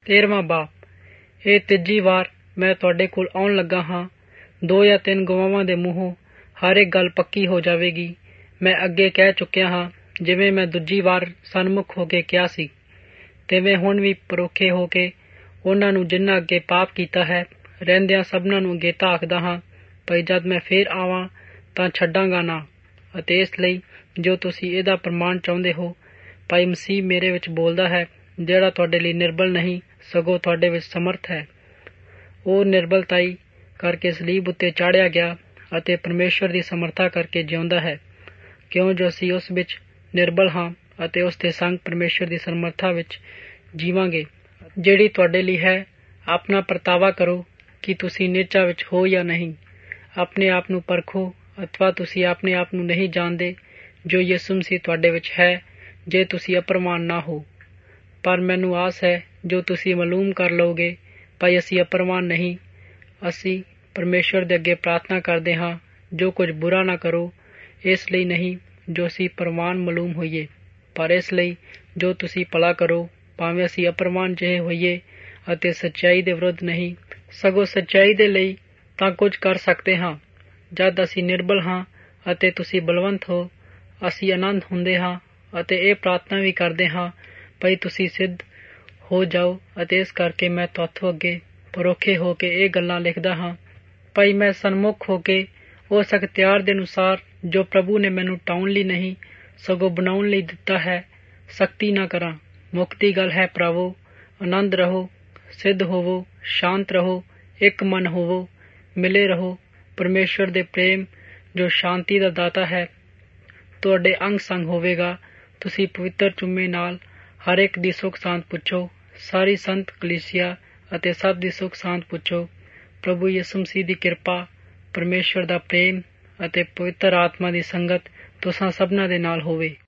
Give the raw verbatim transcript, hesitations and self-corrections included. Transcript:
तेरहवां बाप। ਇਹ ਤੀਜੀ ਵਾਰ ਮੈਂ ਤੁਹਾਡੇ ਕੋਲ ਆਉਣ ਲੱਗਾ ਹਾਂ। ਦੋ ਜਾਂ ਤਿੰਨ ਗਵਾਹਾਂ ਦੇ ਮੂੰਹੋਂ ਹਰ ਇੱਕ ਗੱਲ ਪੱਕੀ ਹੋ ਜਾਵੇਗੀ। ਮੈਂ ਅੱਗੇ ਕਹਿ ਚੁੱਕਿਆ ਹਾਂ, ਜਿਵੇਂ ਮੈਂ ਦੂਜੀ ਵਾਰ ਸਨਮੁਖ ਹੋ ਕੇ ਕਿਹਾ ਸੀ, ਤਿਵੇਂ ਹੁਣ ਵੀ ਪਰੋਖੇ ਹੋ ਕੇ ਉਹਨਾਂ ਨੂੰ ਜਿਨ੍ਹਾਂ ਅੱਗੇ ਪਾਪ ਕੀਤਾ ਹੈ ਰਹਿੰਦਿਆਂ ਸਭਨਾਂ ਨੂੰ ਅੱਗੇ ਧਾਕਦਾ ਹਾਂ, ਭਈ ਜਦ ਮੈਂ ਫੇਰ ਆਵਾਂ ਤਾਂ ਛੱਡਾਂਗਾ ਨਾ। ਅਤੇ ਇਸ ਲਈ ਜੋ ਤੁਸੀਂ ਇਹਦਾ ਪ੍ਰਮਾਣ ਚਾਹੁੰਦੇ ਹੋ, ਭਾਈ ਮਸੀਹ ਮੇਰੇ ਵਿੱਚ ਬੋਲਦਾ ਹੈ, ਜਿਹੜਾ ਤੁਹਾਡੇ ਲਈ ਨਿਰਬਲ ਨਹੀਂ ਸਗੋਂ ਤੁਹਾਡੇ ਵਿੱਚ ਸਮਰਥ ਹੈ। ਉਹ ਨਿਰਬਲਤਾਈ ਕਰਕੇ ਸਲੀਬ ਉੱਤੇ ਚਾੜਿਆ ਗਿਆ ਅਤੇ ਪਰਮੇਸ਼ਵਰ ਦੀ ਸਮਰਥਾ ਕਰਕੇ ਜਿਉਂਦਾ ਹੈ, ਕਿਉਂ ਜੋ ਅਸੀਂ ਉਸ ਵਿੱਚ ਨਿਰਬਲ ਹਾਂ ਅਤੇ ਉਸ ਦੇ ਸੰਗ ਪਰਮੇਸ਼ਵਰ ਦੀ ਸਮਰਥਾ ਵਿੱਚ ਜੀਵਾਂਗੇ, ਜਿਹੜੀ ਤੁਹਾਡੇ ਲਈ ਹੈ। ਆਪਣਾ ਪਰਤਾਵਾ ਕਰੋ ਕਿ ਤੁਸੀਂ ਨਿਹਚਾ ਵਿੱਚ ਹੋ ਜਾਂ ਨਹੀਂ। ਆਪਣੇ ਆਪ ਨੂੰ ਪਰਖੋ, ਅਥਵਾ ਤੁਸੀਂ ਆਪਣੇ ਆਪ ਨੂੰ ਨਹੀਂ ਜਾਣਦੇ ਜੋ ਯਿਸੂ ਮਸੀਹ ਤੁਹਾਡੇ ਵਿੱਚ ਹੈ, ਜੇ ਤੁਸੀਂ ਅਪਰਵਾਨ ਨਾ ਹੋ। ਪਰ ਮੈਨੂੰ ਆਸ ਹੈ ਜੋ ਤੁਸੀਂ ਮਾਲੂਮ ਕਰ ਲਓਗੇ, ਭਾਈ ਅਸੀਂ ਅਪਰਵਾਨ ਨਹੀਂ। ਅਸੀਂ ਪਰਮੇਸ਼ਵਰ ਦੇ ਅੱਗੇ ਪ੍ਰਾਰਥਨਾ ਕਰਦੇ ਹਾਂ, ਜੋ ਕੁਝ ਬੁਰਾ ਨਾ ਕਰੋ, ਇਸ ਲਈ ਨਹੀਂ ਜੋ ਅਸੀਂ ਪ੍ਰਵਾਨ ਮਾਲੂਮ ਹੋਈਏ, ਪਰ ਇਸ ਲਈ ਜੋ ਤੁਸੀਂ ਭਲਾ ਕਰੋ, ਭਾਵੇਂ ਅਸੀਂ ਅਪਰਵਾਨ ਜਿਹੇ ਹੋਈਏ ਅਤੇ ਸੱਚਾਈ ਦੇ ਵਿਰੁੱਧ ਨਹੀਂ, ਸਗੋਂ ਸੱਚਾਈ ਦੇ ਲਈ ਤਾਂ ਕੁਝ ਕਰ ਸਕਦੇ ਹਾਂ। ਜਦ ਅਸੀਂ ਨਿਰਬਲ ਹਾਂ ਅਤੇ ਤੁਸੀਂ ਬਲਵੰਤ ਹੋ, ਅਸੀਂ ਆਨੰਦ ਹੁੰਦੇ ਹਾਂ ਅਤੇ ਇਹ ਪ੍ਰਾਰਥਨਾ ਵੀ ਕਰਦੇ ਹਾਂ, ਭਈ ਤੁਸੀਂ ਸਿੱਧ ਹੋ ਜਾਓ। ਅਤੇ ਇਸ ਕਰਕੇ ਮੈਂ ਤੁਹਾਥੋਂ ਅੱਗੇ ਪਰੋਖੇ ਹੋ ਕੇ ਇਹ ਗੱਲਾਂ ਲਿਖਦਾ ਹਾਂ, ਭਈ ਮੈਂ ਸਨਮੁਖ ਹੋ ਕੇ ਉਸ ਅਖਤਿਆਰ ਦੇ ਅਨੁਸਾਰ ਜੋ ਪ੍ਰਭੂ ਨੇ ਮੈਨੂੰ ਟਾਉਣ ਲਈ ਨਹੀਂ ਸਗੋਂ ਬਣਾਉਣ ਲਈ ਦਿੱਤਾ ਹੈ, ਸਖਤੀ ਨਾ ਕਰਾਂ। ਮੁਕਤੀ ਗੱਲ ਹੈ ਭਰਾਵੋ, ਆਨੰਦ ਰਹੋ, ਸਿੱਧ ਹੋਵੋ, ਸ਼ਾਂਤ ਰਹੋ, ਇੱਕ ਮਨ ਹੋਵੋ, ਮਿਲੇ ਰਹੋ। ਪਰਮੇਸ਼ਵਰ ਦੇ ਪ੍ਰੇਮ ਜੋ ਸ਼ਾਂਤੀ ਦਾ ਦਾਤਾ ਹੈ ਤੁਹਾਡੇ ਅੰਗ ਸੰਗ ਹੋਵੇਗਾ। ਤੁਸੀਂ ਪਵਿੱਤਰ ਚੁੰਮੇ ਨਾਲ ਹਰ ਇੱਕ ਦੀ ਸੁੱਖ ਸਾਂਦ ਪੁੱਛੋ। ਸਾਰੀ ਸੰਤ ਕਲੀਸਿਆ ਅਤੇ ਸਭ ਦੀ ਸੁੱਖ ਸਾਂਦ ਪੁੱਛੋ। ਪ੍ਰਭੂ ਯਿਸੂ ਮਸੀਹ ਦੀ ਕਿਰਪਾ, ਪਰਮੇਸ਼ਵਰ ਦਾ ਪ੍ਰੇਮ ਅਤੇ ਪਵਿੱਤਰ ਆਤਮਾ ਦੀ ਸੰਗਤ ਤੁਸਾਂ ਸਭਨਾਂ ਦੇ ਨਾਲ ਹੋਵੇ।